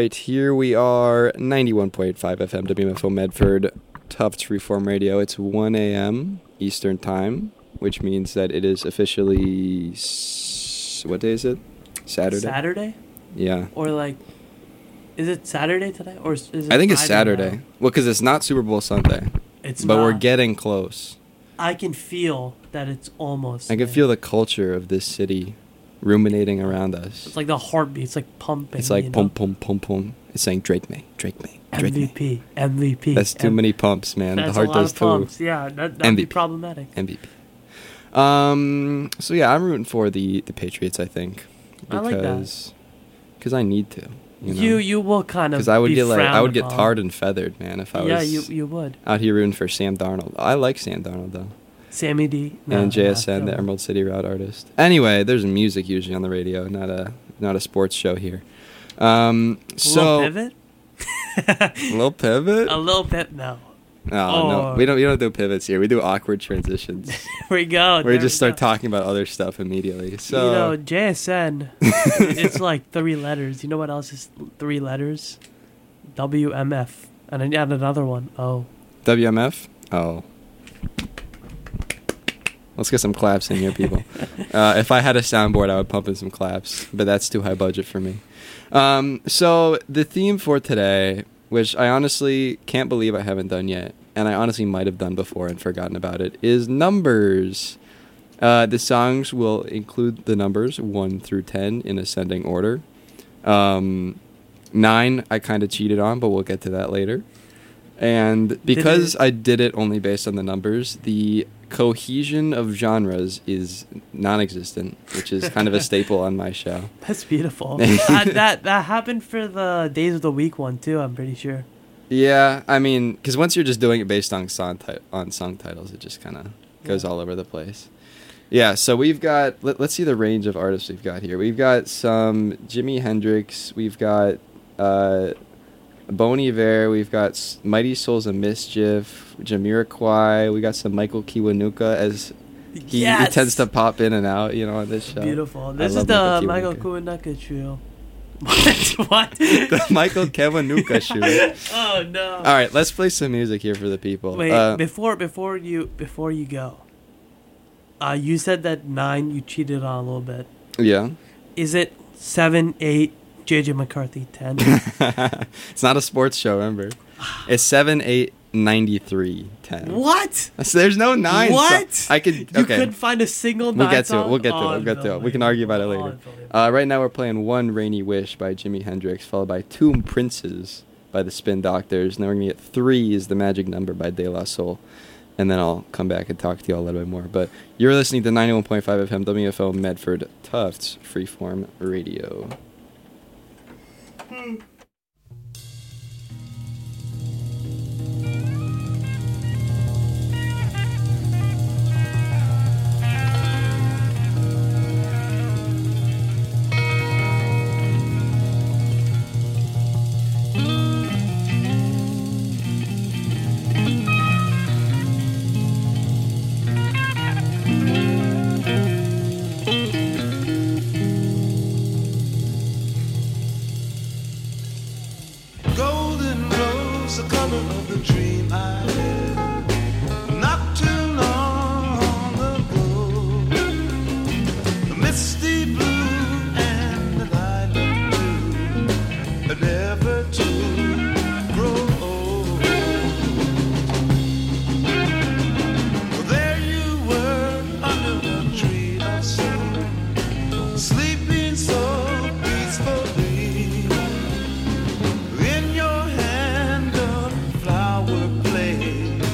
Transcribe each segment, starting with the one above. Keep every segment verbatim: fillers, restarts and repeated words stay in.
right, here we are, ninety-one point five F M, W M F O Medford, Tufts Freeform Radio. It's one a.m. Eastern Time, which means that it is officially, s- what day is it? Saturday? Saturday? Yeah. Or like, is it Saturday today? Or is it I think it's Friday Saturday. now? Well, because it's not Super Bowl Sunday. It's But not. we're getting close. I can feel that it's almost. I can there. feel the culture of this city ruminating around us. It's like the heartbeat. It's like pumping. It's like you pum know? pum pum pum. It's saying Drake me, Drake me, Drake M V me. P, M V P. That's too M- many pumps, man. That's the heart a lot does of too. pumps. Yeah, that, that'd M V be P. problematic. M V P. Um. So yeah, I'm rooting for the the Patriots. I think I like that. because because I need to. You know? You you will kind of Because I would be get like I frowned would get upon. tarred and feathered, man, if I Yeah, was you you would. out here rooting for Sam Darnold. I like Sam Darnold though. Sammy D. No, and J S not N, the Joe. Emerald City Route artist. Anyway, there's music usually on the radio, not a not a sports show here. Um, so a little pivot. a little pivot. A little bit. No. No, no, Oh. we don't. We don't do pivots here. We do awkward transitions. Here we go. where there we just we start go. talking about other stuff immediately. So You know, J S N. It's like three letters. You know what else is three letters? W M F. And then add another one. O. W M F. Oh, let's get some claps in here, people. uh, if I had a soundboard, I would pump in some claps, but that's too high budget for me. Um, so the theme for today, which I honestly can't believe I haven't done yet, and I honestly might have done before and forgotten about it, is numbers. Uh, the songs will include the numbers one through ten in ascending order. Um, nine, I kind of cheated on, but we'll get to that later. And because it- I did it only based on the numbers, the cohesion of genres is non-existent, which is kind of a staple on my show. That's beautiful. uh, that that happened for the Days of the Week one too. I'm pretty sure. Yeah, I mean, because once you're just doing it based on song ti- on song titles, it just kind of goes Yeah. all over the place. Yeah, so we've got, let, let's see the range of artists we've got here. We've got some Jimi Hendrix, we've got uh, Bon Iver, we've got S- Mighty Souls of Mischief, Jamiroquai, we got some Michael Kiwanuka, as he, Yes! he tends to pop in and out, you know, on this show. Beautiful. I This is love the Michael Michael Kiwanuka. Kiwanuka trio. What? What? The Michael Kiwanuka shoe. Oh no. All right, let's play some music here for the people. Wait, Uh, before before you before you go. Uh, you said that nine you cheated on a little bit. yeah. Is it seven, eight, J J McCarthy, ten? It's not a sports show, remember. It's seven, eight, ninety-three, ten. What? So there's no nine. so What? I could. You Okay. couldn't find a single We'll nine get to it. song? We'll get to it. Oh, We'll get to it. We can argue about it later. unbelievable. Uh, right now we're playing One Rainy Wish by Jimi Hendrix, followed by Two Princes by the Spin Doctors. And then we're going to get Three is the Magic Number by De La Soul. And then I'll come back and talk to you all a little bit more. But you're listening to ninety-one point five F M W F O Medford Tufts Freeform Radio. Golden rose, the color of the dream I had not too long ago. The misty blue and the lilac blue are never to grow old. Well, there you were under a tree of soul, sleeping so peacefully. In your hand a flower blade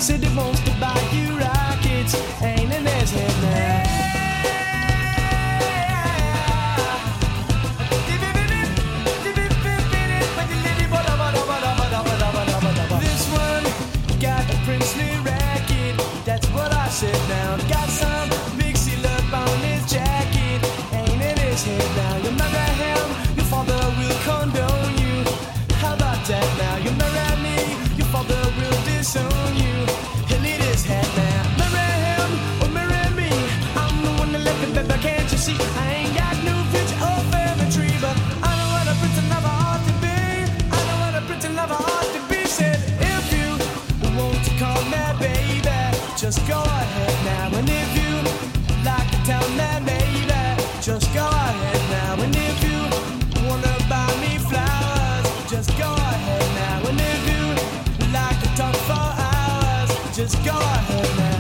said he wants to buy you rockets. Ain't in his head now. This one got a princely racket. That's what I said now. Got some big seal up on his jacket. Ain't in his head now. You marry him, your father will condone you. How about that now? You marry me, your father will disown you. He'll eat his head now. Marry him or marry me. I'm the one that left it, baby, can't you see? I ain't got no picture or family tree, but I know what a prince lover ought to be. I know what a prince lover ought to be. Said if you want to call me baby, just go ahead now. And if you like to tell me maybe, just go ahead now. And if you wanna buy me flowers, just go ahead now. And if you like to talk for hours, just go ahead now.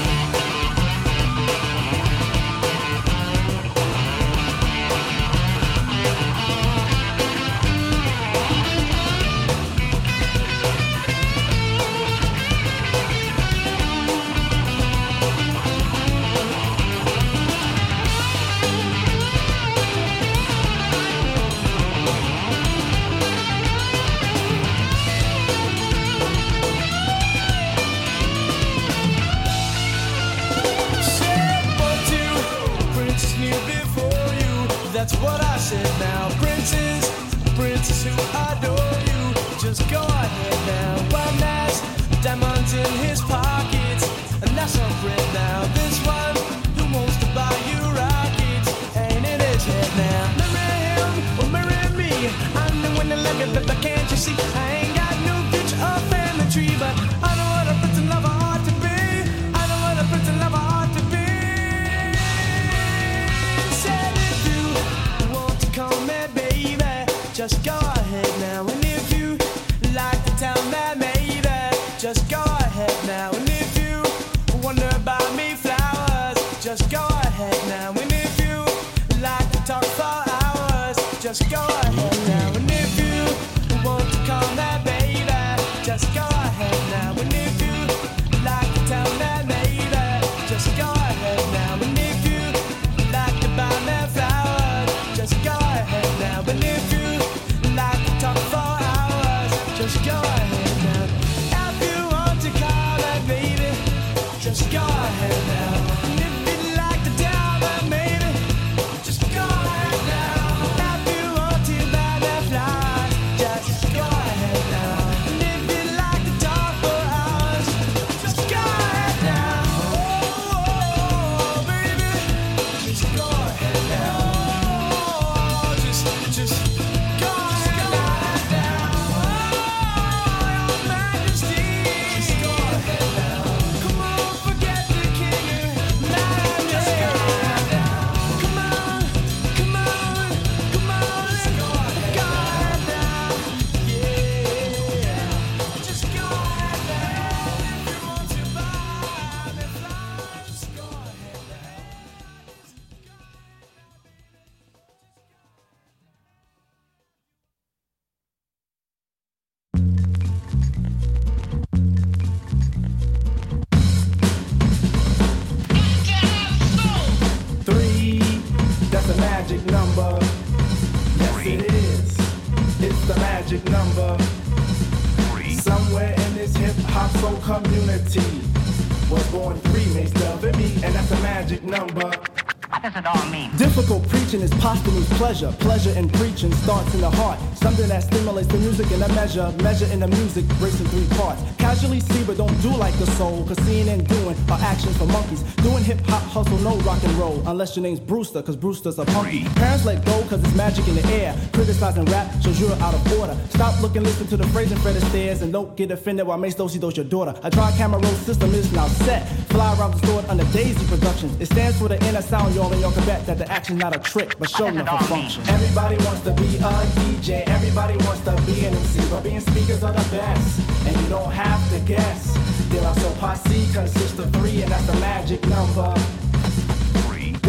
That's what I said now. Princes, princes who adore you, just go ahead now. One has diamonds in his pockets, and that's a friend now. This one who wants to buy you rockets, ain't in his head now. Marry him or marry me. I'm the one that like it, but can't you see? I ain't got no picture or family tree, but I know what a prince and lover ought to be. I know what a prince and lover ought to be. Said if you want to call me baby, just go ahead now. And if you like to tell me maybe, just go ahead now. And if you wonder about me flowers, just go ahead now. And if you like to talk for hours, just go ahead now. And if you want to call me baby, just go ahead now. And if you like to tell me maybe, just go ahead now. And if you like to buy me flowers, just go ahead now. But if you like to talk for hours, just go ahead now. If you want to call me baby, just go ahead now. And if you like to tell me maybe, just go ahead now. If you want to buy me flowers, just go ahead now. And if you like to talk for hours, just go ahead now. Oh, baby, just go ahead now. Oh, just, just go ahead now. Oh, your Majesty, just go ahead now. Come on, forget the king and majesty. Come on, come on, come on, let's go ahead now. Yeah, just go ahead now. If you want to buy me flowers, just go ahead now. Three, that's a magic number. Yes, it is. It's the magic number. Somewhere in this hip hop soul community was born three, makes love and me, and that's a magic number. What does it all mean? Difficult preaching is posthumous pleasure. Pleasure in preaching starts in the heart. Something that stimulates the music in a measure. Measure in the music breaks in three parts. Casually see but don't do like the soul. Cause seeing and doing are actions for monkeys. Doing hip hop hustle, no rock and roll. Unless your name's Brewster, cause Brewster's a punky. Parents let go cause it's magic in the air. Criticizing rap shows you're out of order. Stop looking, listen to the phrase and Fred Astaire. And don't get offended while Mace Dosey does your daughter. A dry camera roll system is now set. Fly around the store under Daisy Productions. It stands for the inner sound, y'all, and y'all can bet that the action's not a trick, but show enough a function. Everybody wants to be a D J, everybody wants to be an M C, but being speakers are the best, and you don't have to guess. De La Soul Posse consists of three, and that's the magic number. This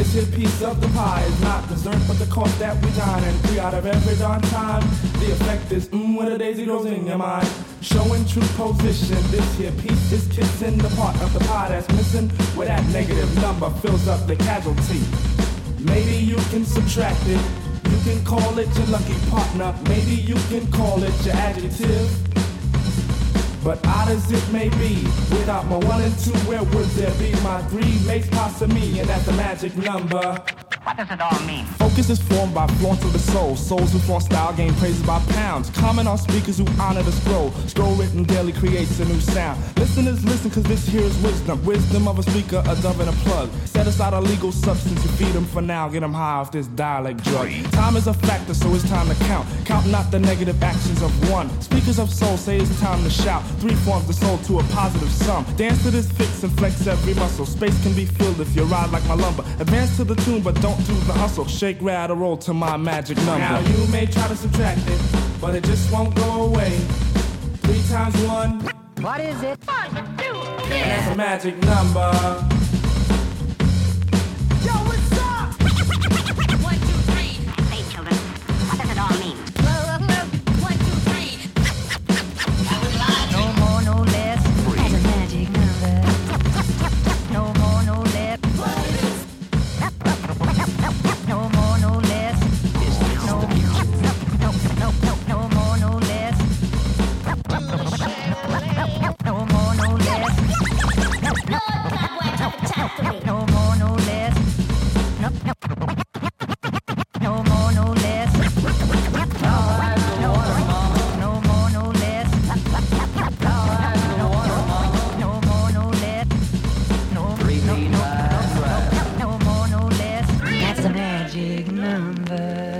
This here piece of the pie is not dessert, but the cost that we dine. And three out of every darn time, the effect is mmm when a daisy grows in your mind. Showing true position, this here piece is kissing the part of the pie that's missing, where that negative number fills up the casualty. Maybe you can subtract it, you can call it your lucky partner, maybe you can call it your adjective. But odd as it may be, without my one and two, where would there be my three makes pasta me, and that's the magic number. What does it all mean? Focus is formed by flaunts of the soul. Souls who flaunt style gain praises by pounds. Comment on speakers who honor the scroll. Scroll written daily creates a new sound. Listeners listen cause this here is wisdom. Wisdom of a speaker, a dove and a plug. Set aside a legal substance, you feed them for now. Get them high off this dialect drug. Time is a factor, so it's time to count. Count not the negative actions of one. Speakers of soul say it's time to shout. Three forms the soul to a positive sum. Dance to this fix and flex every muscle. Space can be filled if you ride like my lumber. Advance to the tune, but don't do the hustle. Shake, rattle, roll to my magic number. Now you may try to subtract it, but it just won't go away. Three times one. What is it? One, two, three. That's a magic number. Yo, what's up? One, two, three. Hey, children, what does it all mean? One, two, three. I was lying. No more, no less. That's a magic number. No more, no less. No more, no less. No, no, no, no, no more, no less. No more, no less. No more, no less. No, no, no more, no less. No, no, no more, no less. No, no more, no less. No, no, no, no more, no less. That's the magic number.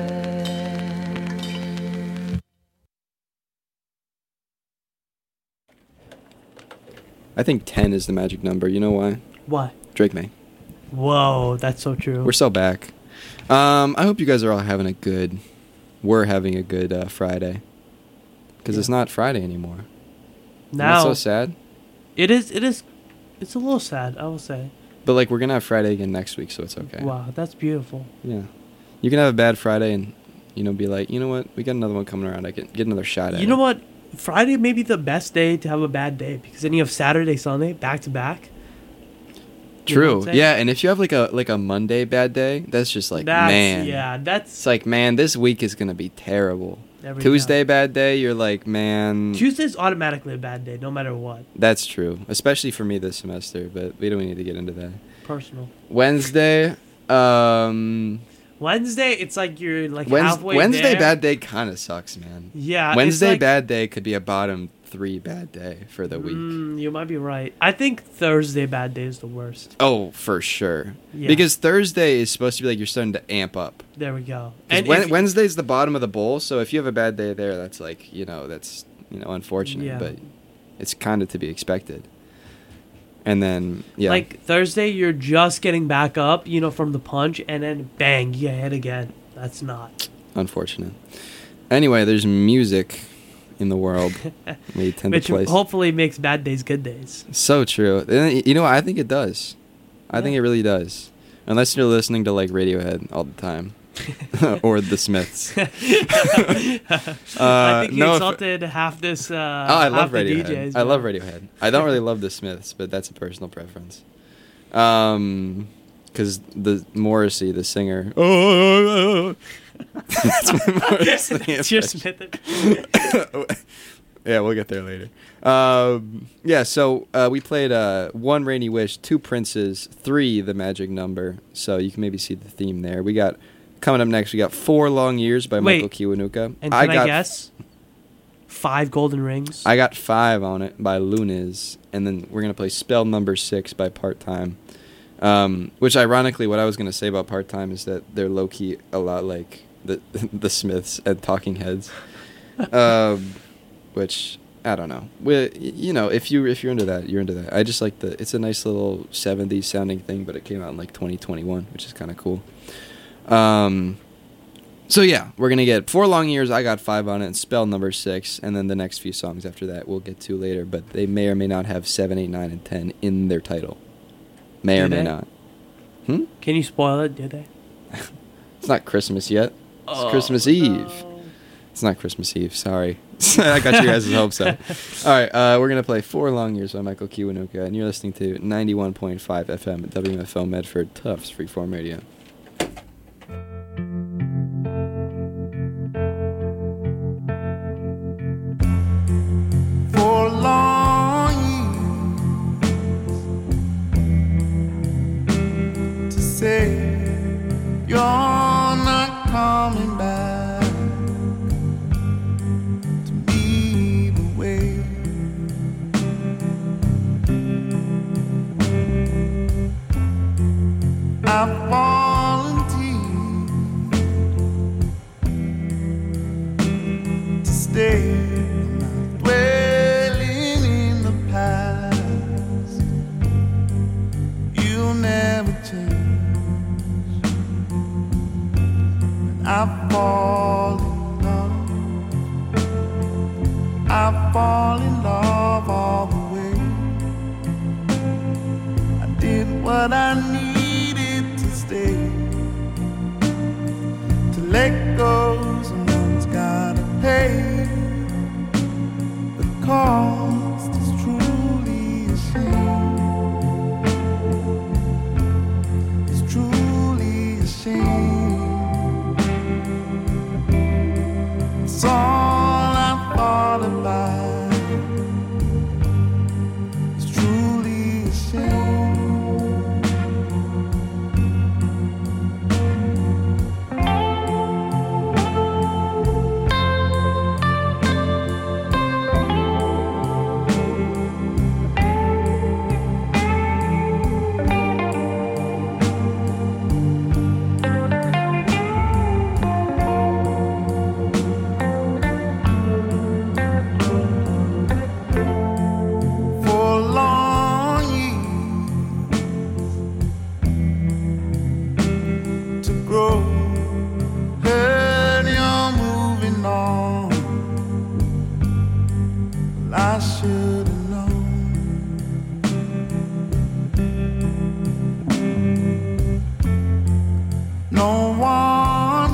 I think ten is the magic number. You know why? Why? Drake May. Whoa, that's so true. We're so back. Um, I hope you guys are all having a good. We're having a good uh, Friday. Because Yeah. it's not Friday anymore. now That's so sad. it is. It is. It's a little sad, I will say. But like we're gonna have Friday again next week, so it's okay. Wow, that's beautiful. Yeah. You can have a bad Friday and you know be like, you know what, we got another one coming around. I can get another shot at You it. know what? Friday may be the best day to have a bad day because then you have Saturday, Sunday back to back. You know what True. I'm saying? Yeah, and if you have like a like a Monday bad day, that's just like That's, man. Yeah, that's It's like man, this week is gonna be terrible. there we Tuesday go. bad day, you're like man. Tuesday's automatically a bad day, no matter what. That's true, especially for me this semester. But we don't need to get into that. Personal. Wednesday, um, Wednesday, it's like you're like Wednes- halfway Wednesday there. bad day kind of sucks, man. Yeah. it's Wednesday like- bad day could be a bottom three bad day for the week. Mm, you might be right. I think Thursday bad day is the worst. Oh, for sure. Yeah. Because Thursday is supposed to be like you're starting to amp up. There we go. 'Cause And Wen- if- Wednesday's the bottom of the bowl, so if you have a bad day there, that's like you know that's you know unfortunate, Yeah. but it's kind of to be expected. And then yeah, like Thursday, you're just getting back up, you know, from the punch, and then bang, you get hit again. That's not. unfortunate. Anyway, there's music in the world. We tend Which to play. hopefully makes bad days good days. So true. And you know, I think it does. I think Yeah. it really does. Unless you're listening to like Radiohead all the time, or the Smiths. uh, I think you no, if- insulted half this. Uh, oh, I half love the Radiohead. D Js, I love man. Radiohead. I don't really love the Smiths, but that's a personal preference. Um, because the Morrissey, the singer. Oh, that's my Morrissey It's your impression. Smith. Yeah, we'll get there later. Um, yeah, so uh, we played uh, one Rainy Wish, two Princes, three The Magic Number. So you can maybe see the theme there. We got coming up next. We got Four Long Years by Wait, Michael Kiwanuka. And can I, got guess? Five golden rings. I got Five on it by Luniz, and then we're gonna play Spell Number Six by Part Time. Um, which ironically, what I was gonna say about Part Time is that they're low key a lot like the the Smiths and Talking Heads. um, which I don't know. We, you know, if you if you're into that, you're into that. I just like the. It's a nice little seventies sounding thing, but it came out in like twenty twenty-one, which is kind of cool. Um, so yeah, we're gonna get Four Long Years. I got Five on it, and Spell Number Six, and then the next few songs after that we'll get to later. But they may or may not have seven, eight, nine, and ten in their title. May Do or may they? not. Hmm? Can you spoil it? Did they? It's not Christmas yet. It's Oh, Christmas Eve. no. It's not Christmas Eve. Sorry. I got you guys' hopes up. All right, uh, we're going to play Four Long Years by Michael Kiwanuka, and you're listening to ninety-one point five F M at W M F O Medford, Tufts Freeform Radio. For long years to say you're not coming back to me the way I've volunteered to stay. Dwelling in the past, you'll never change. When I fall in love, I fall in love all the way. I did what I needed to stay. To let go, someone's gotta pay. The cost is truly a shame. It's truly a shame. It's all I thought about. It's truly a shame. For long years to grow, heard you're moving on. Well, I should have known. No one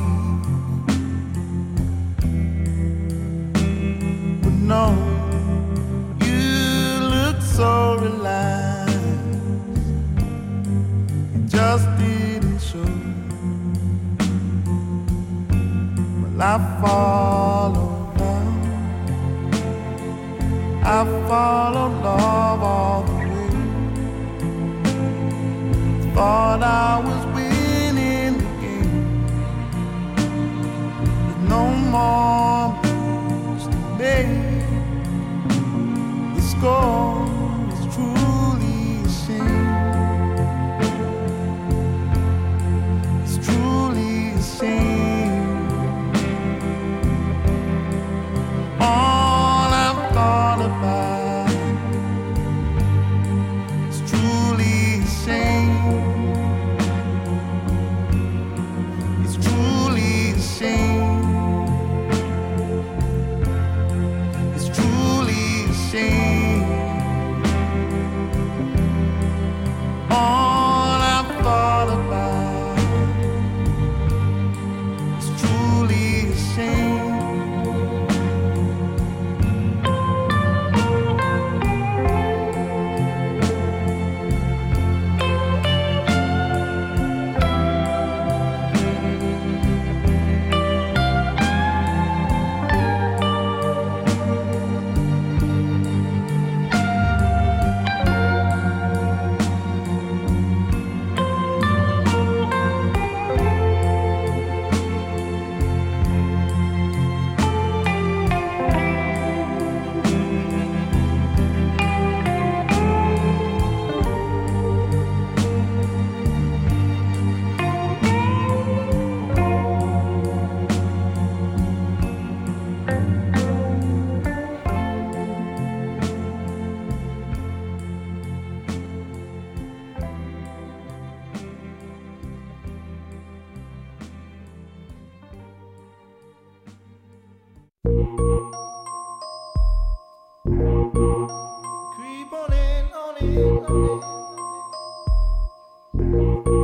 here would know. You look so relaxed. It just didn't show. Well, I follow love. I follow love all the way. Thought I was winning the game with no more moves to make. The score is truly a shame. It's truly a shame. All I've thought about is truly a shame. It's truly a shame. It's truly a shame. All I've thought about is truly a shame. Creep on in, on in, on in.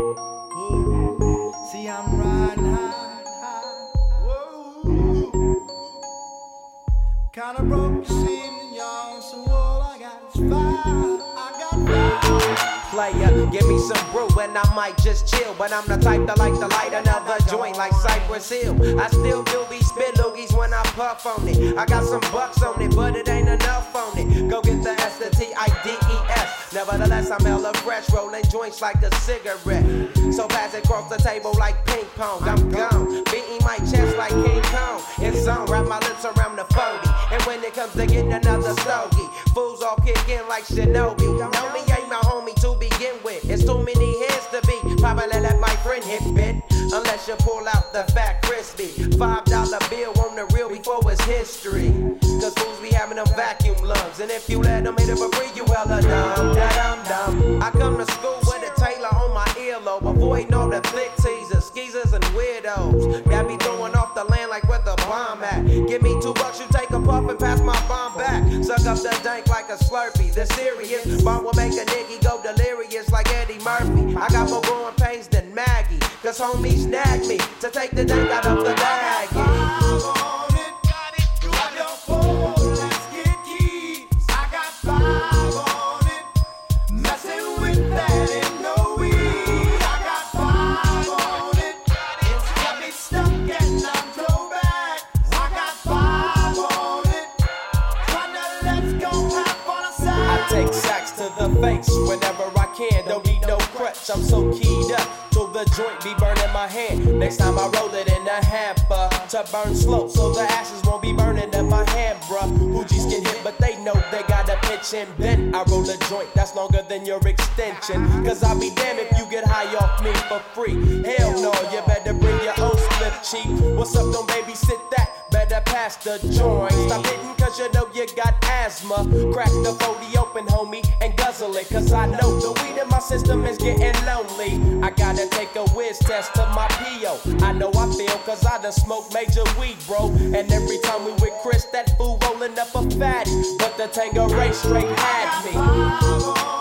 Player, give me some brew and I might just chill. But I'm the type that like to light another joint like Cypress Hill. I still do be spit loogies when I puff on it. I got some bucks on it, but it ain't enough on it. Go get the S, the T, I, D, E, S. Nevertheless, I'm hella fresh, rolling joints like a cigarette. So pass it across the table like ping pong. I'm gone, beating my chest like King Kong. It's on, wrap my lips around the forty. And when it comes to getting another stogie, fools all kick in like Shinobi. Know me ain't my homie to begin with. It's too many heads to be. Probably let my friend hit bit. Unless you pull out the fat crispy five dollar bill on the real before it's history. Cause fools be having them vacuum lungs. And if you let them hit it for free, you hella dumb, da dum dum. I come to school with a Taylor on my earlobe. Avoiding all the flick teasers, skeezers, and weirdos. Got me throwing off the land like where the bomb at. Give me two bucks, you take a puff and pass my bomb back. Suck up the dank like a Slurpee. The serious bomb will make a nigga go delirious like Eddie Murphy. I got more growing pains than Maggie. Cause homies snagged me to take the dank out of the bag. Take sacks to the face whenever I can. Don't need no crutch, I'm so keyed up. So the joint be burning my hand. Next time I roll it in a hamper to burn slow, so the ashes won't be burning in my hand, bruh. Hoogies get hit, but they know they gotta pitch and bend. I roll a joint that's longer than your extension. Cause I'll be damned if you get high off me for free. Hell no, you better bring your own split, chief. What's up, don't babysit that? Better pass the joint. Stop hitting cause you know you got asthma. Crack the forty open, homie, and guzzle it. Cause I know the weed in my system is getting lonely. I gotta take a whiz test to my P O. I know I feel cause I done smoked major weed, bro. And every time we with Chris, that fool rolling up a fatty. But the Tangeray straight had me.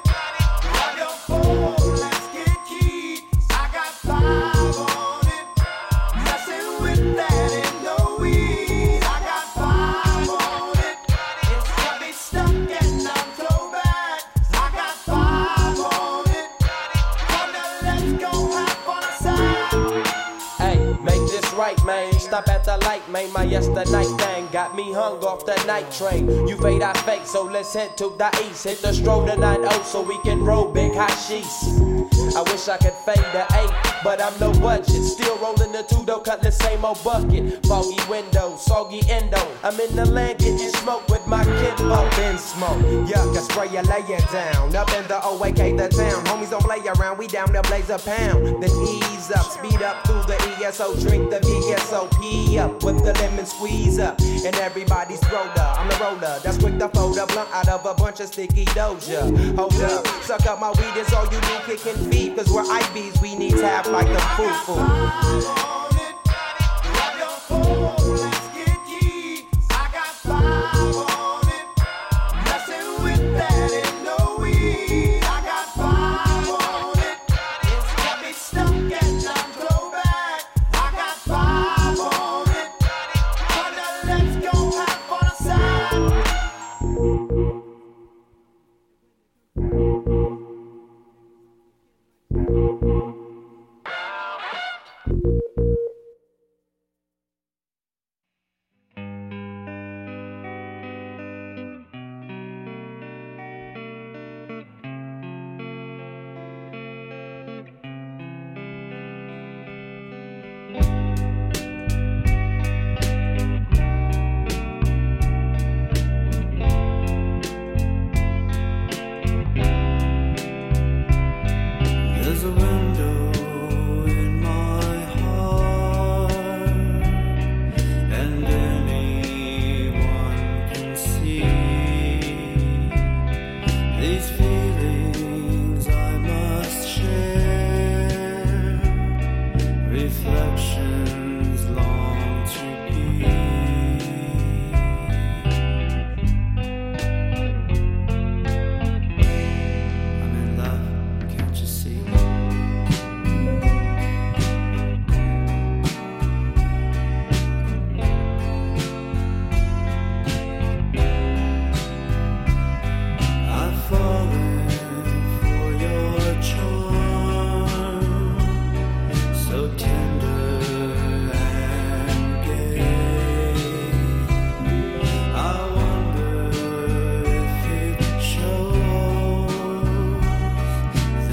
Right, man, stop at the light, man. My yesterday thing got me hung off the night train. You fade, I fake, so let's head to the east. Hit the stroll tonight, oh, so we can roll big hashish. I wish I could fade the eight, but I'm no budget. Still rolling the two though, cut the same old bucket. Foggy window, soggy endo. I'm in the land getting smoke with my kinfolk. Up in smoke, yuck, I spray you, lay it down. Up in the O A K, the town. Homies don't play around, we down there blaze a pound. Then ease up, speed up through the E S O, drink the V S O P up with the lemon squeeze up. And everybody's roller, I'm the roller. That's quick to fold a blunt out of a bunch of sticky doja. Hold up, suck up my weed, it's all you do, kicking feet. Cause we're I Bs, we need tap like a foo-foo.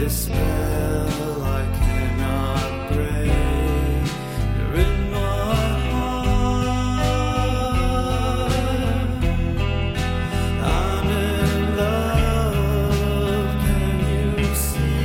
this spell I cannot break. You're in my heart. I'm in love. Can you see?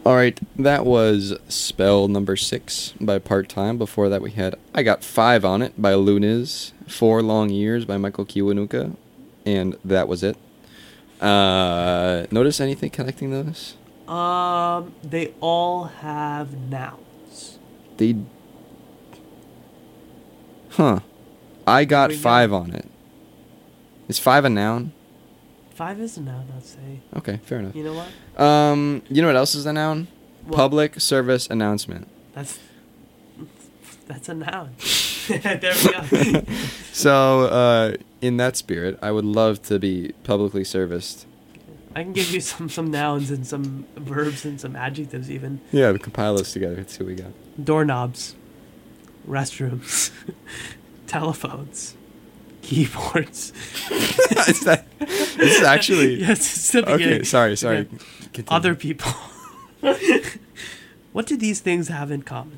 All right, that was Spell number six by Part Time. Before that, we had I Got Five on It by Luniz, Four Long Years by Michael Kiwanuka, and that was it. Uh, notice anything connecting those? Um, they all have nouns. They. Huh. I Got There we go. Five on It. Is five a noun? Five is a noun, I'd say. Okay, fair enough. You know what? Um, you know what else is a noun? What? Public service announcement. That's that's a noun. There we go. So, uh, in that spirit, I would love to be publicly serviced. I can give you some some nouns and some verbs and some adjectives even. Yeah, we compile those together. Let's see what we got. Doorknobs, restrooms, telephones, keyboards. is that? This is actually. Yes, it's the Okay, beginning. sorry, sorry. Okay. Continue. Other people. What do these things have in common?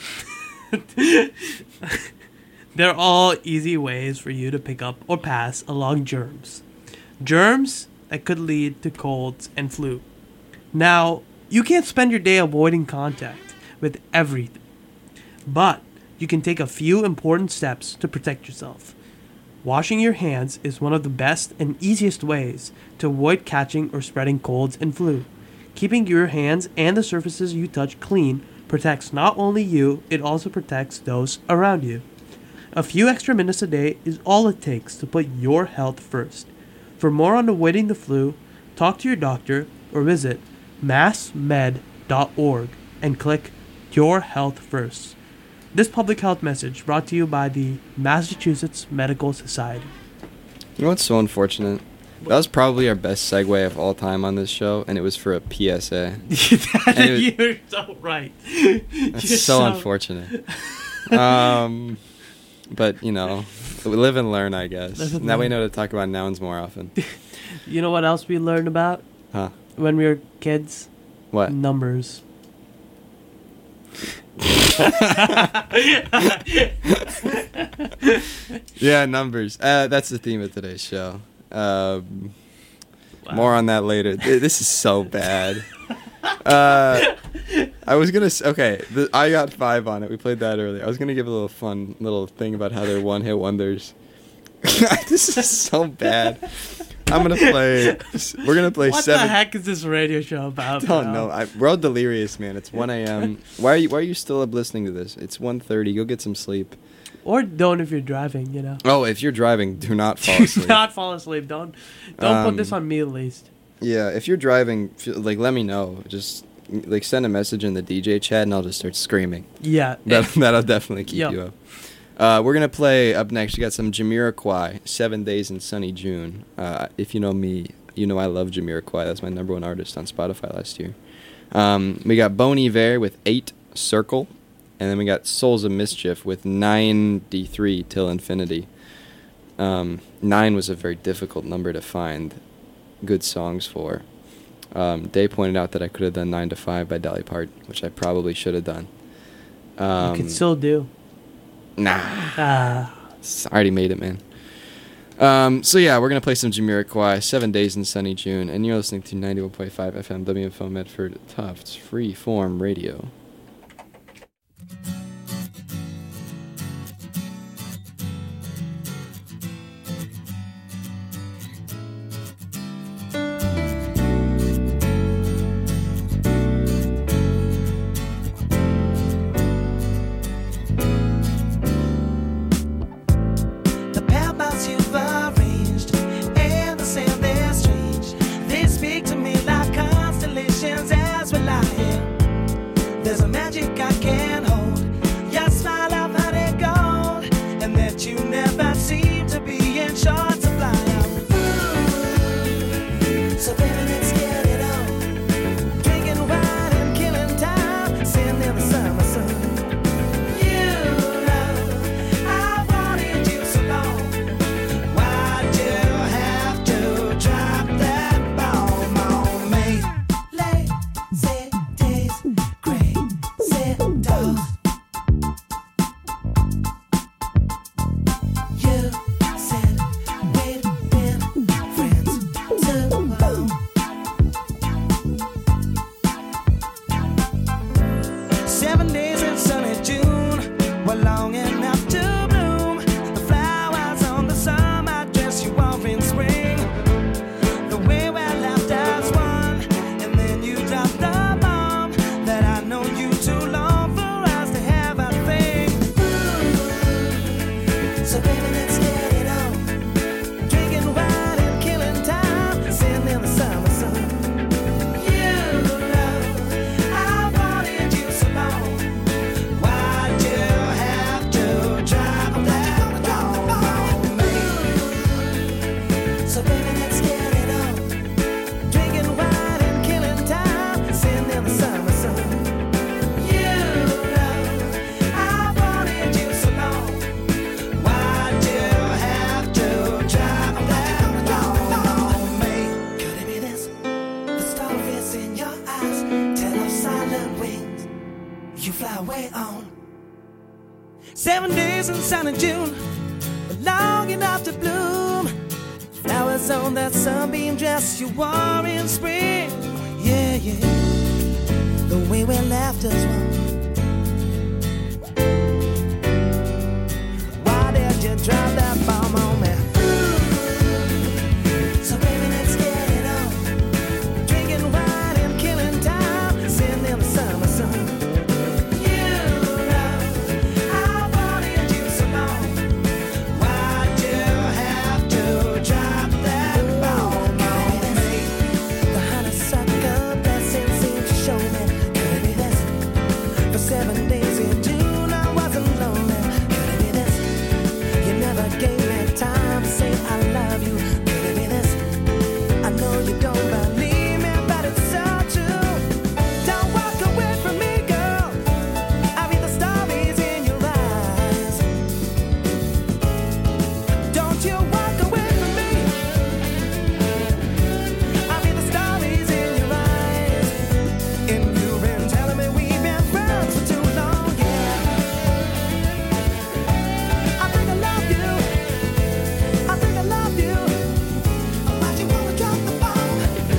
They're all easy ways for you to pick up or pass along germs. Germs that could lead to colds and flu. Now, you can't spend your day avoiding contact with everything, but you can take a few important steps to protect yourself. Washing your hands is one of the best and easiest ways to avoid catching or spreading colds and flu. Keeping your hands and the surfaces you touch clean protects not only you, it also protects those around you. A few extra minutes a day is all it takes to put your health first. For more on avoiding the flu, talk to your doctor or visit mass med dot org and click Your Health First. This public health message brought to you by the Massachusetts Medical Society. You know what's so unfortunate? That was probably our best segue of all time on this show, and it was for a P S A. And it was- You're so right. That's You're so unfortunate. um, but, you know, we live and learn, I guess. Live and Now we learn. know to talk about nouns more often. You know what else we learned about Huh? when we were kids? What? Numbers. Yeah, numbers. Uh, that's the theme of today's show. Um, Wow. More on that later. Th- This is so bad. Uh, I was gonna s- okay. The, I got five on it. We played that earlier. I was gonna give a little fun little thing about how they're one hit wonders. This is so bad. I'm gonna play. We're gonna play What seven. the heck is this radio show about? Don't bro? know. I, we're all delirious, man. It's one a.m. Why are you Why are you still up listening to this? It's one thirty. Go get some sleep. Or don't if you're driving, you know. Oh, if you're driving, do not fall asleep. Do not fall asleep. Don't don't put this Um, on me at least. Yeah, if you're driving, feel- like let me know. Just like send a message in the D J chat, and I'll just start screaming. Yeah. That that'll definitely keep Yep. you up. Uh, we're gonna play up next. We got some Jamiroquai, Seven Days in Sunny June. Uh, if you know me, you know I love Jamiroquai. That's my number one artist on Spotify last year. Um, we got Bon Iver with Eight Circle, and then we got Souls of Mischief with ninety-three Till Infinity. Um, nine was a very difficult number to find good songs for. Um, Day pointed out that I could have done Nine to Five by Dolly Parton, which I probably should have done. Um, you can still do. Nah. Ah. I already made it, man. Um, so yeah, we're gonna play some Jamiroquai, Seven Days in Sunny June, and you're listening to ninety-one point five F M W F O Medford Tufts Free Form Radio. The paths you've arranged and the sand they're strange. They speak to me like constellations as we lie here. There's you fly away on. Seven days in sunny June, but long enough to bloom. Flowers on that sunbeam dress you wore in spring. Yeah, yeah, the way we left us one. Why did you drop that bomb on me? So baby, let's get it on. Drinking wine and killing time, sitting in the summer sun. You know I wanted you so long. Why'd you have to drop that bomb on me? The honeysuckle blessing seemed to show me. Could it be this? For seven days in June I wasn't lonely. Could it be this? You never gave me time to say I love you. Could it be this? I know you don't believe me, but it's so true. Don't walk away from me, girl. I read the stories in your eyes. Don't you walk away from me. I read the stories in your eyes. And you've been telling me we've been friends for too long, yeah. I think I love you. I think I love you. Why'd you wanna drop the bomb?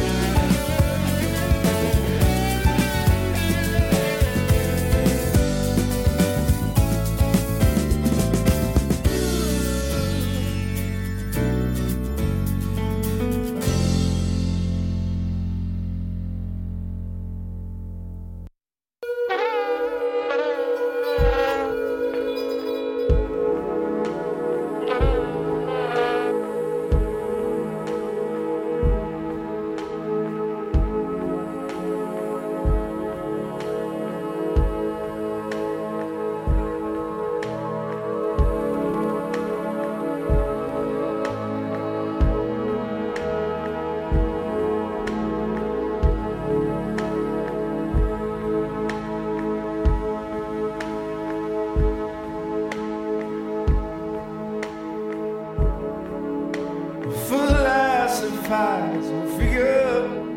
Philosophize and figure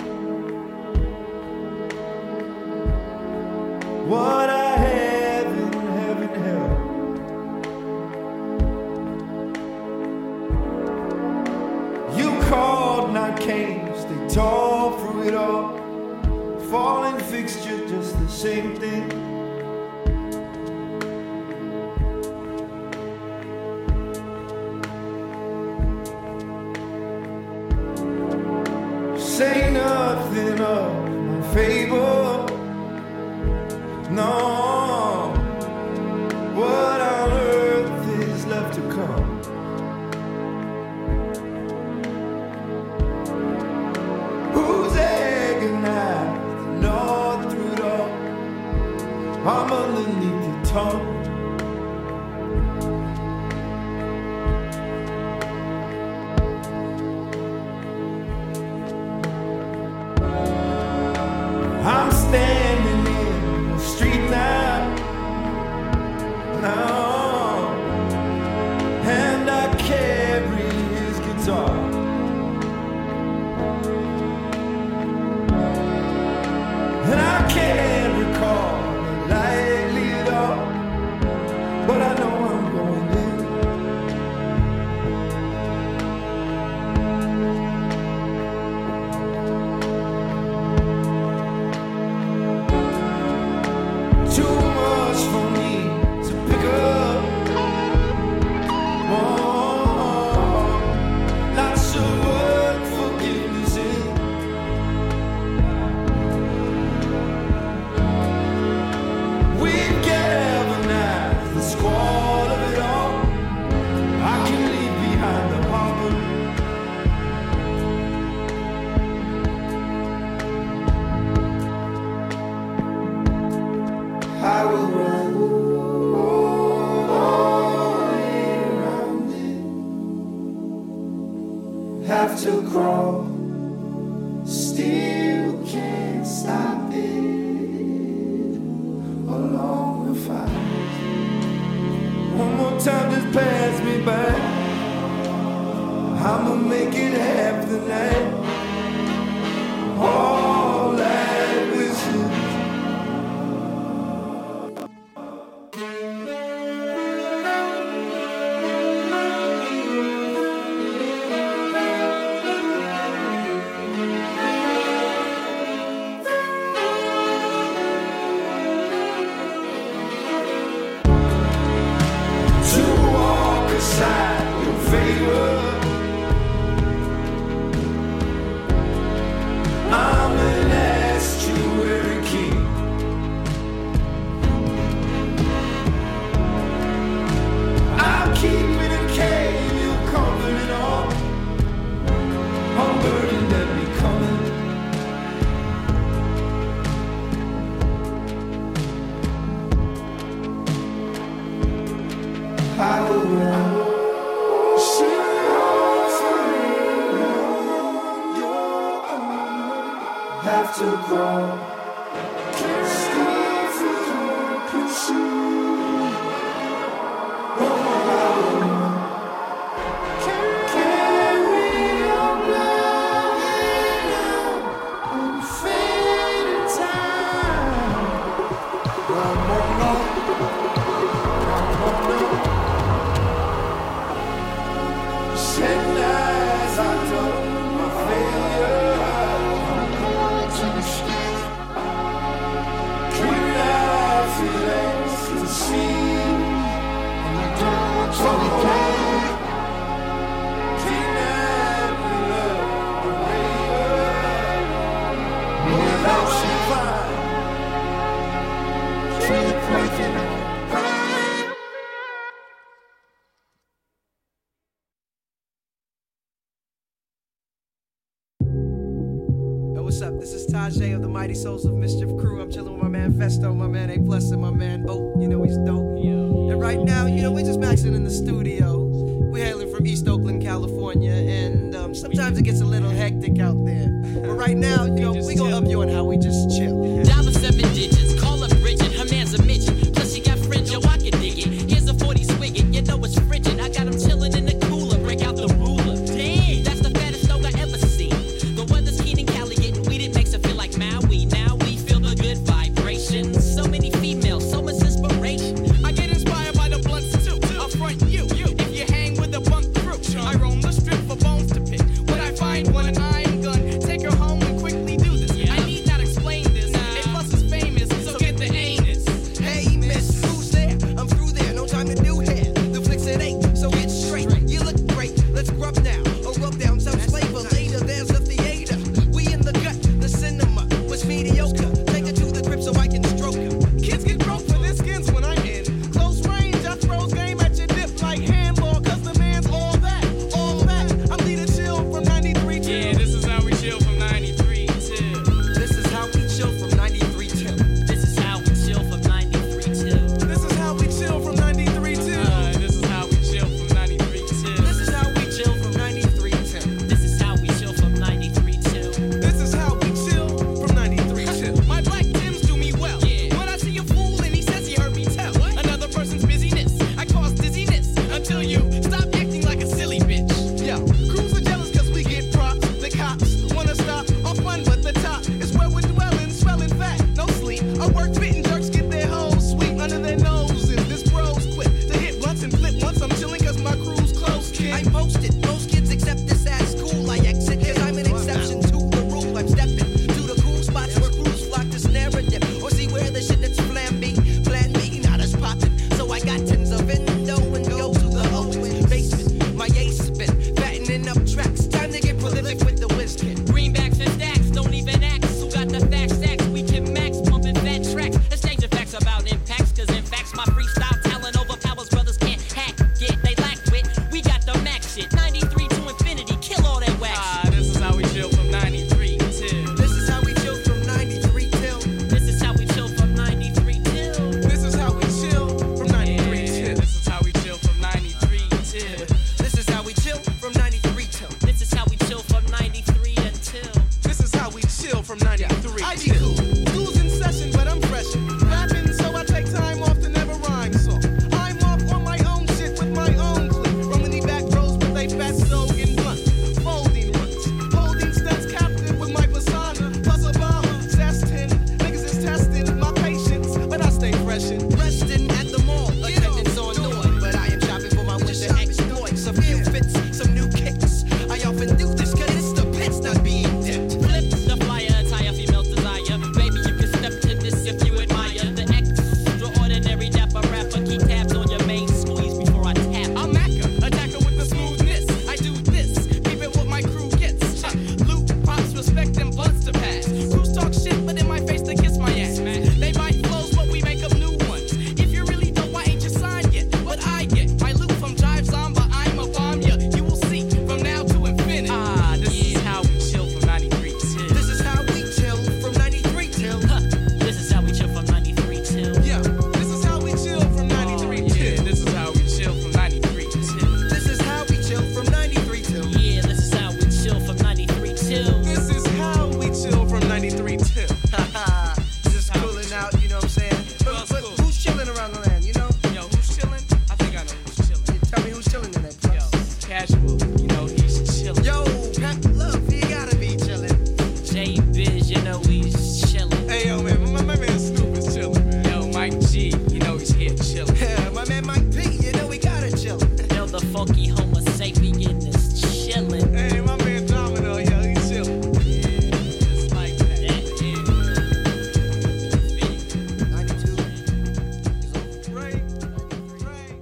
what I have in heaven held. You called, not came, stay tall through it all. Falling fixture, just the same thing. Say nothing of my fable. No, what on earth is left to come? Who's agonized and gnawed through it all? I'm underneath your tongue. I'm standing in the street now, now, and I carry his guitar. And I can't recall it lightly at all, but I know I'm going in. Too much for me to pick up. Oh, lots of work forgiveness in. We've galvanized the squall of it all. I can leave behind the harbor. I will run all around it. Have to crawl, still can't stop it. Along the fire. One more time, just pass me by. I'ma make it half the night. All I wish is favor. I'm an estuary king. I'll keep in a cave, you'll comfort it all. I'm burdened and becoming. I will run. Have to grow. Stay for your pursuit. Oh, I will run. Carry your love on faded time. One more night. One more night. Said lies I told my failure. What's up? This is Tajay of the Mighty Souls of Mischief crew. I'm chilling with my man Festo, my man A Plus, and my man O. You know he's dope. Yeah. And right now, you know, we're just maxing in the studio. We're hailing from East Oakland, California, and um, sometimes it gets a little hectic out there. But right now, you know, we gonna up you on how we just chill. Dollar seven digits, call up Bridget, her man's a midget. Plus she got fringe, yo, I can dig it. Here's a forty swigget, you know it's frigid. I got him chilling in the cooler, break out the ruler. Damn, that's the fattest dog I ever seen. The weather's keen in Cali, getting weeded makes it feel like Maui. Now we feel the good vibrations. So many females, so much inspiration. I get inspired by the blunts too. I'll front you, you. If you hang with a bunk crew, I roam the strip for bones to pick. When I find one, I'm gun. Take her home and quickly do this. I need not explain this. A plus is famous. Mike G, you know he's here chillin'. Yeah, my man Mike P, you know we gotta chill. Yo, the funky Homo sapien is chillin'. Hey, my man Domino, yo, he's chillin'. Just like that. Yeah. ninety-two is over Dre. Dre.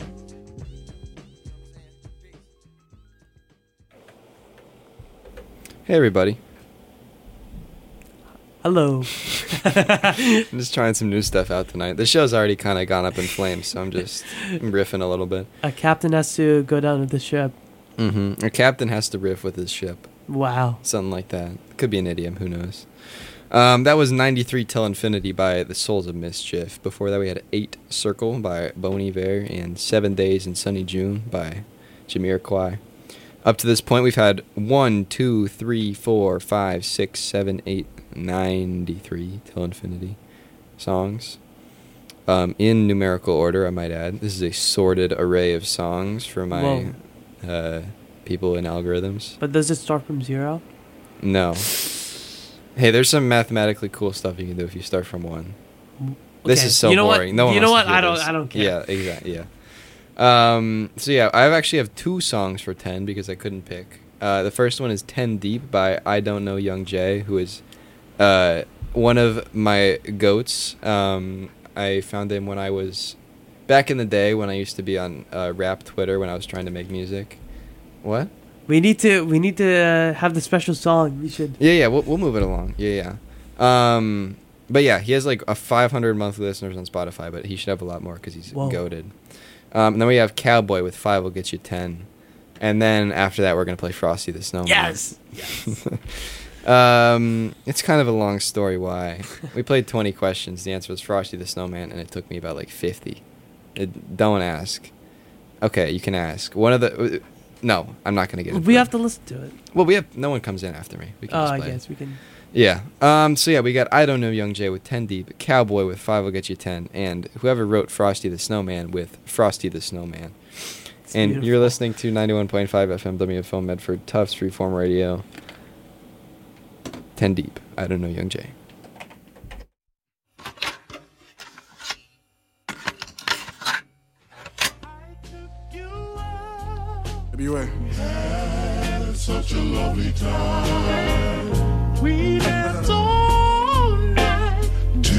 Hey everybody. Hello. I'm just trying some new stuff out tonight. The show's already kind of gone up in flames, so I'm just riffing a little bit. A captain has to go down with the ship. Mm-hmm. A captain has to riff with his ship. Wow. Something like that. Could be an idiom, who knows. Um, that was ninety-three Till Infinity by The Souls of Mischief. Before that we had Eight Circle by Bon Iver and Seven Days in Sunny June by Jamiroquai. Up to this point we've had one, two, three, four, five, six, seven, eight, ninety-three Till Infinity songs. Um, in numerical order, I might add. This is a sorted array of songs for my uh, people in algorithms. But does it start from zero? No. Hey, there's some mathematically cool stuff you can do if you start from one. This Okay, is so you know what- boring. No one you know wants what? to hear I don't- this. I don't care. Yeah, exactly. Yeah. Um, so yeah, I actually have two songs for ten because I couldn't pick. Uh, the first one is Ten Deep by I Don't Know Young Jay, who is uh, one of my goats. Um, I found him when I was back in the day when I used to be on uh, rap Twitter when I was trying to make music. What? We need to. We need to uh, have the special song. We should. Yeah, yeah, we'll we'll move it along. Yeah, yeah. Um, but yeah, he has like a five hundred monthly listeners on Spotify, but he should have a lot more because he's Whoa. goated. Um, and then we have Cowboy with Five Will Get You Ten, and then after that we're gonna play Frosty the Snowman. Yes. Yes. um, it's kind of a long story why. We played twenty questions. The answer was Frosty the Snowman, and it took me about like fifty. It, don't ask. Okay, you can ask. One of the. Uh, no, I'm not gonna get into We it. have to listen to it. Well, we have no one comes in after me. We can Oh, just I play it. guess we can. Yeah. Um. So yeah, we got I Don't Know Young Jay with Ten Deep, Cowboy with Five Will Get You Ten, and whoever wrote Frosty the Snowman with Frosty the Snowman. It's and beautiful. you're listening to ninety-one point five F M W F O Medford, Tufts Freeform Radio. Ten Deep, I Don't Know Young Jay. W A. Had such a lovely time. We danced all night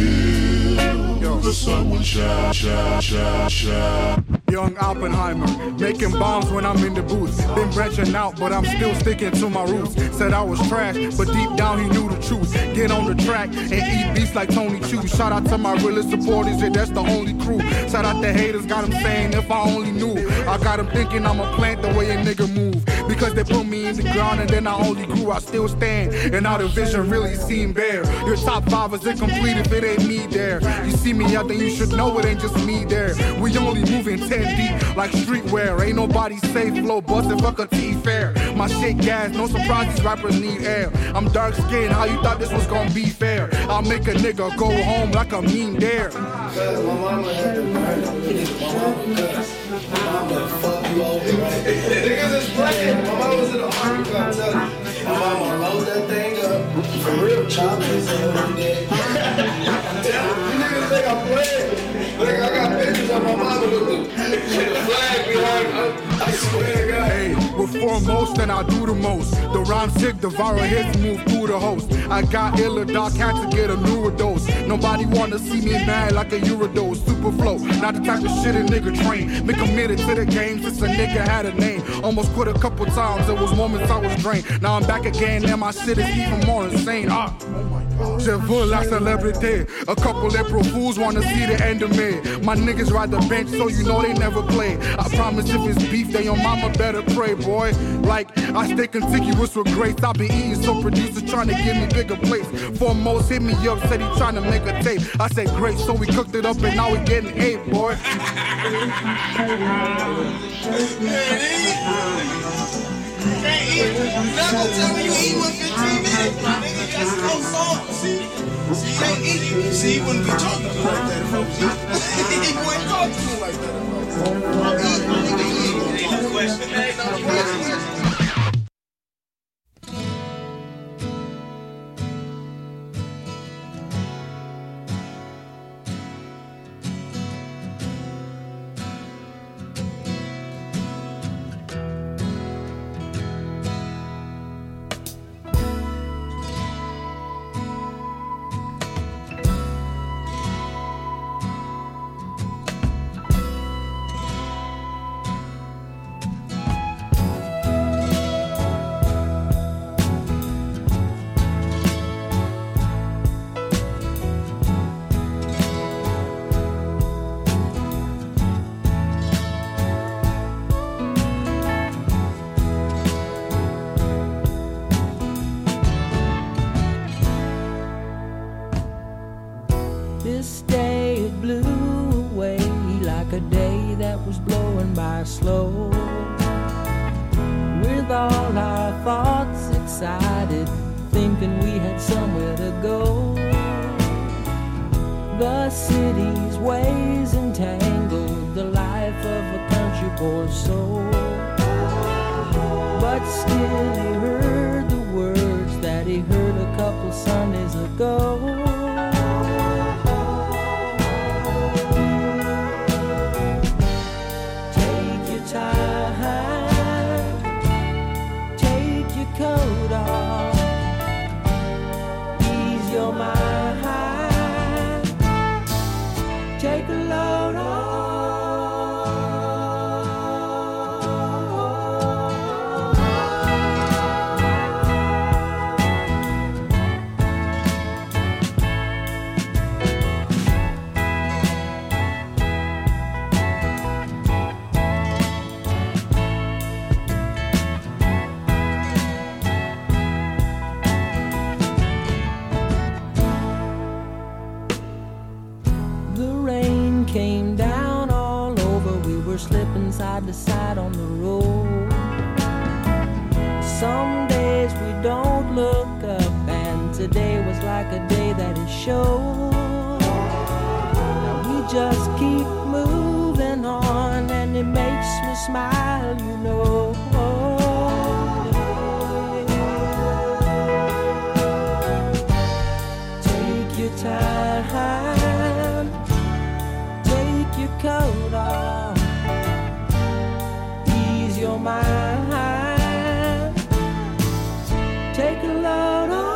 till the sun would shine, shine, shine, shine. Young Oppenheimer, making bombs when I'm in the booth. Been branching out, but I'm still sticking to my roots. Said I was trash, but deep down he knew the truth. Get on the track and eat beats like Tony Chu. Shout out to my realest supporters, yeah, that's the only crew. Shout out to haters, got them saying if I only knew. I got them thinking I'm a plant the way a nigga move. Because they put me in the ground and then I only grew. I still stand, and now the vision really seem bare. Your top five is incomplete if it ain't me there. You see me out there, you should know it ain't just me there. We only moving ten deep like streetwear. Ain't nobody safe, flow bustin', fuck a T-fair. My shit gas, no surprise these rappers need air. I'm dark skinned, how you thought this was gonna be fair? I'll make a nigga go home like a mean dare. Cause my mama had to learn to leave my mama cause my mama fuck you over, right? Niggas is playing. My mama was in the army, I'm telling you. My mama load that thing up. For real, chopping his head every day. I'm telling you, you niggas think I'm playing. Like, I got pictures of my mama with the, with the flag behind her. I swear to God. Hey, we're foremost and I do the most. The rhyme sick, the viral hits move through the host. I got illa, doc had to get a newer dose. Nobody wanna see me mad like a Eurodose. Super flow, not the type of shit a nigga train. Been committed to the game since a nigga had a name. Almost quit a couple times, there was moments I was drained. Now I'm back again and my shit is even more insane. Ah, oh my God. Je veux la celebrity. A couple April fools wanna see the end of me. My niggas ride the bench so you know they never play. I promise if it's beef, then your mama better pray, boy. Like, I stay contiguous with grace. I been eating so producers trying to give me bigger plates. Foremost hit me up, said he trying to make a tape. I said great, so we cooked it up and now we getting eight, boy. Can't eat. Not gonna tell me you eat with fifteen minutes, my nigga. That's no salt. See, see, you ain't eating. See, he wouldn't be talking to me like that if I was eating. He wouldn't talk to me like that if I was eating. I'm eating, nigga. Eating. Ain't no question. Ain't no question. it blew away like a day that was blowing by slow. With all our thoughts excited, thinking we had somewhere to go. The city's ways entangled the life of a country boy's soul. But still he heard the words that he heard a couple Sundays ago. Take your time, take your coat off, ease your mind, take a load off. Came down all over, we were slipping side to side on the road. Some days we don't look up, and today was like a day that it showed. Now we just keep moving on, and it makes me smile, you know. Take your time, your coat off, ease your mind, take a load off.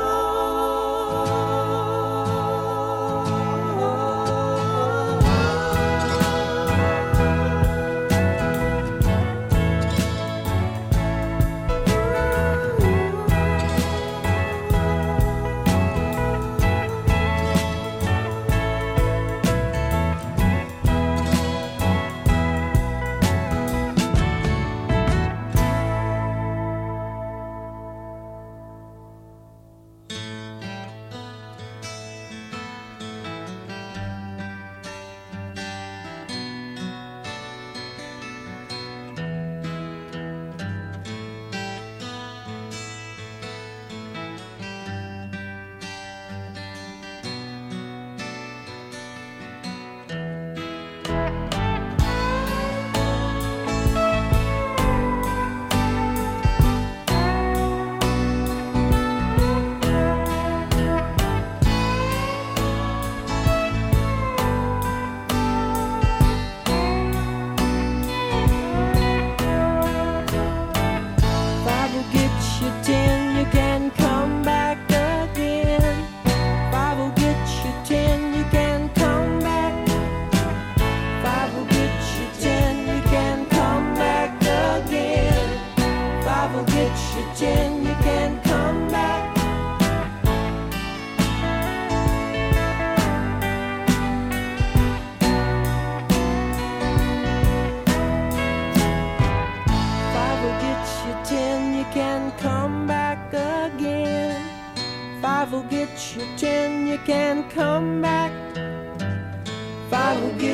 Five will get you ten, you can come back. Five will get